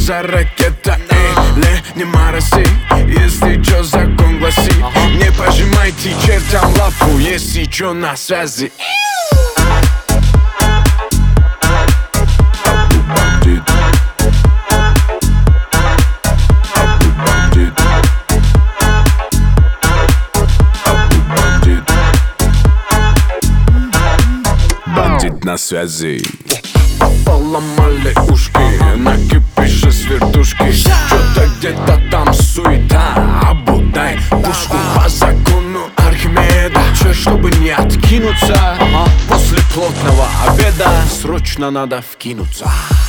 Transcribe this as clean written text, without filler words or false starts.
за ракета? Не мороси, если чё, закон гласит: не пожимайте чертям лапу, если чё, на связи. Бандит на связи. Поломали ушки, на кипише с вертушки. Что-то где-то там суета, обудай пушку по закону Архимеда. Че, чтобы не откинуться, после плотного обеда срочно надо вкинуться.